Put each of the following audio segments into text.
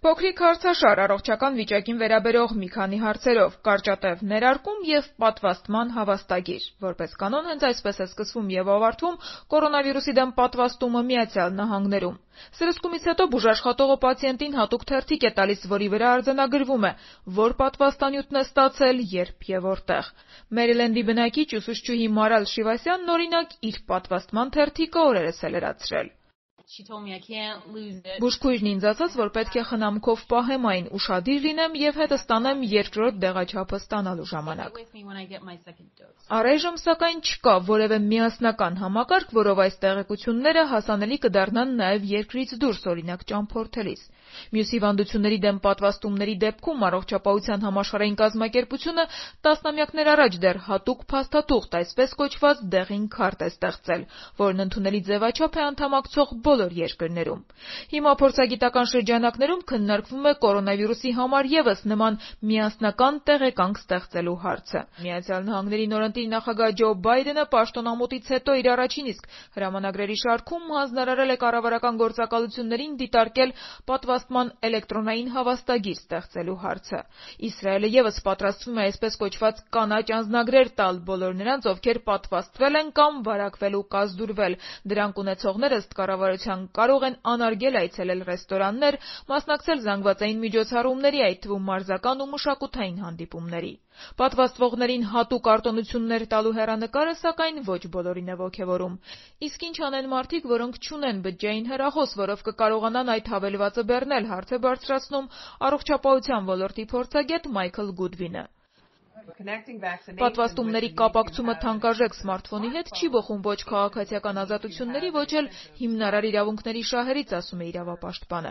Փոքրիկ հարցաշար առողջական վիճակին վերաբերող մի քանի հարցերով, կարճատև ներարկում և պատվաստման հավաստագիր։ Որպես կանոն, հենց այսպես է սկսվում և ավարտվում կորոնավիրուսի դեմ պատվաստումը Միացյալ Նահանգներում։ Սրսկումից հետո բուժաշխատողը պացիենտին հատուկ թերթիկ է տալիս, որի վրա արձանագրվում է, որ պատվաստանյութն է ստացել, երբ և որտեղ։ Մերիլենդի բնակիչ ուսուցչուհի Մարալ Շիվասյանն, օրինակ, իր պատվաստման թերթիկը օրերս է լրացրել։ Բուժքույրն ինձ ասաց, որ պետք է խնամքով պահեմ այն, ուշադիր լինեմ և հետը ստանեմ երկրորդ դեղաչափը ստանալու ժամանակ։ Առայժմ, սակայն, չկա որևէ միասնական համակարգ, որով այս տեղեկությունները հասանելի կդառնան նաև երկրից դուրս, օրինակ ճամփորդելիս։ Մյուս հիվանդությունների դեմ պատվաստումների դեպքում Առողջապահության համաշխարհային կազմակերպությունը տասնամյակներ առաջ դեռ հատուկ փաստաթուղթ, այսպես կոչված դեղին քարտ է ստեղծել, որն ընդունելի ձևաչափ է անդամակցող բոլոր երկրներում։ Հիմա փորձագիտական շրջանակներում քննարկվում է կորոնավիրուսի համար ևս նման միասնական տեղեկանք ստեղծելու հարցը։ Միացյալ Նահանգների նորընտիր նախագահ Ջո Բայդենը պաշտոնամուտից հետո իր առաջին իսկ հրամանագրերի շարքում հանձնարարել է կառավարական գործակալություններին դիտարկել պատվաստման էլեկտրոնային հավաստագիր ստեղծելու հարցը։ Իսրայելը ևս պատրաստվում է այսպես կոչված կանաչ անձնագրեր տալ բոլոր նրանց, ովքեր պատվաստվել են կամ վարակվել ու կազդուրվել։ Դրանք ունեցողները, ըստ կառավարության, կարող են անարգել այցելել ռեստորաններ, մասնակցել զանգվածային միջոցառումների, այդ թվում մարզական ու մշակութային հանդիպումների։ Պատվաստվողներին հատուկ արտոնություններ տալու հեռանկարը, սակայն, ոչ բոլորին է ոգևորում։ Իսկ ինչ անեն մարդիկ, որոնք չունեն բջջային հեռախոս, որով կկարողանան այդ հավելվածը բեռնել, հարց է բարձրացնում առողջապահության ոլորտի փորձագետ Մայքլ Գուդվինը։ Պատվաստումների կապակցումը թանկարժեք սմարթֆոնի հետ չի բխում ոչ քաղաքացիական ազատությունների, ոչ էլ հիմնարար իրավունքների շահերից, ասում է իրավապաշտպանը։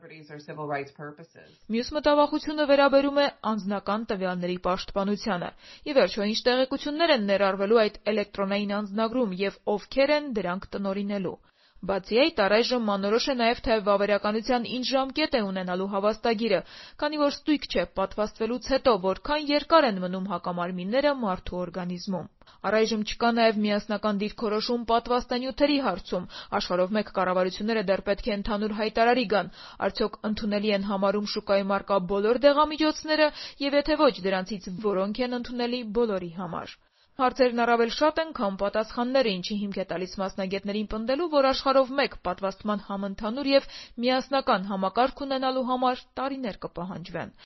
Մյուս մտավախությունը վերաբերում է անձնական տվյալների պաշտպանությանը։ Ի վերջո, ինչ տեղեկություններ են ներառվելու այդ էլեկտրոնային անձնագրում և ովքեր են դրանք տնօրինելու։ Բացի այդ, առայժմ անորոշ է նաև, թե վավերականության ինչ ժամկետ է ունենալու հավաստագիրը, քանի որ ստույգ չէ պատվաստվելուց հետո որքան երկար են մնում հակամարմինները մարդու օրգանիզմում։ Առայժմ չկա նաև միասնական դիրքորոշում պատվաստանյութերի հարցում։ Աշխարհով մեկ կառավարությունները դեռ պետք է ընդհանուր հայտարարի գան, արդյոք ընդունելի են համարում շուկայում առկա բոլոր դեղամիջոցները և եթե ոչ, դրանցից որոնք են ընդունելի բոլորի համար։ Հարցերն առավել շատ են, քան պատասխանները, ինչի հիմք է տալիս մասնագետներին պնդելու, որ աշխարհով մեկ պատվաստման համընդհանուր և միասնական համակարգ ունենալու համար տարիներ կպահանջվեն։